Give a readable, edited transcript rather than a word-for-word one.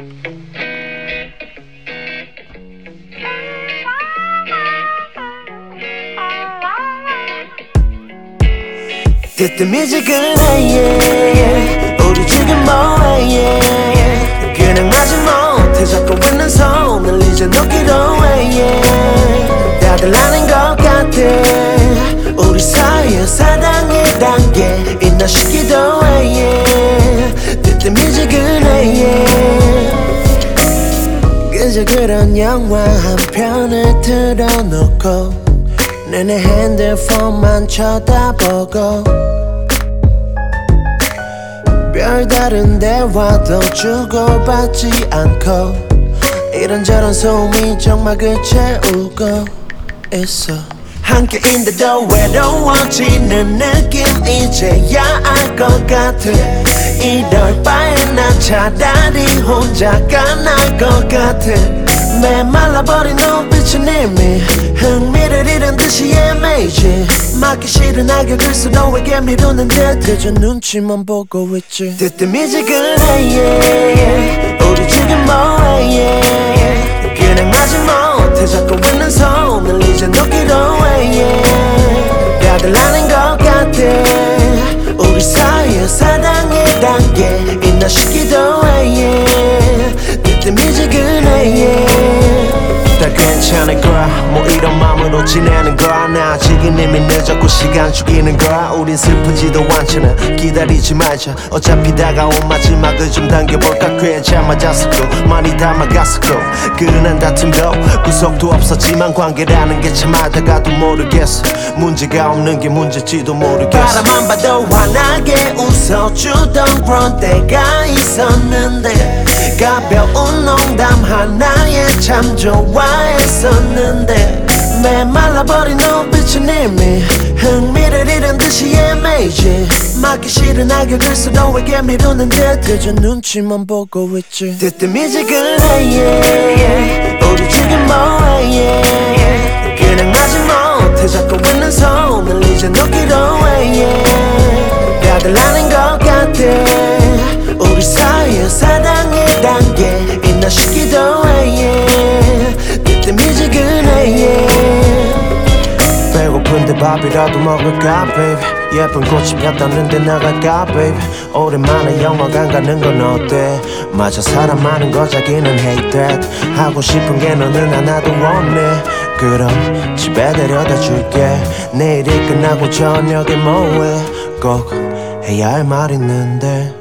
This music은 yeah. 우리 지금 뭐해 yeah. 그냥 아직 못해 잡고 있는 손을 이제 놓기로 해 yeah. 다들 아는 것 같아 우리 사이에 사랑의 단계 있나 싶기도 해 yeah. This music은 yeah. 그저 그런 영화 한 편을 틀어놓고 너네 핸드폰만 쳐다보고 별다른 대화도 주고받지 않고 이런저런 소음이 정막을 채우고 있어 함께인데도 외로워지는 느낌 이제야 알 것 같아 이럴 바엔 난 차라리 혼자가 나을 것 같아 메말라버린 눈빛은 이미 흥미를 잃은 듯이 애매해지 맞기 싫은 악역을 써 너에게 미루는 듯 그저 눈치만 보고 있지 This music은 yeah. 우리 지금 뭐해 yeah. 그냥 아직 못해 잡고 있는 손을 이제 놓기로 해 yeah. 다들 아는 것 같아 우리 사이에 사랑의 단계 있나 싶기도 해 yeah. This music은 yeah. 다 괜찮을 거야 뭐 이런 맘으로 지내는 거야 나 아직은 이미 늦었고 시간 죽이는 거야 우린 슬프지도 않잖아 기다리지 말자 어차피 다가온 마지막을 좀 당겨볼까 꽤 잘 맞았었고 많이 닮아갔었고 그런 다툼도 구속도 없었지만 관계라는 게 참 알다가도 모르겠어 문제가 없는 게 문제지도 모르겠어 바라만 봐도 환하게 웃어주던 그런 때가 있었는데 가벼운 농담 하나에 참 좋아했었는데 메말라버린 눈빛은 이미 흥미를 잃은 듯이 애매해지 맞기 싫은 악역을 써 너에게 미루는 듯 그저 눈치만 보고 있지 This music은 yeah. 우리 지금 뭐해 yeah. 그냥 아직 못해 잡고 있는 손을 이제 놓기로 해 yeah. 다들 아는 것 같아 우리 사이에 사랑의 단계 있나 싶기도 해 yeah. This music은 yeah. 배고픈데 밥이라도 먹을까 babe 예쁜 꽃이 폈다는데 나갈까 babe 오랜만에 영화관 가는 건 어때 맞아 사람 많은 거 자기는 hate that 하고 싶은 게 너는 하나도 없네 그럼 집에 데려다 줄게 내일이 끝나고 저녁에 뭐해 꼭 해야 할 말 있는데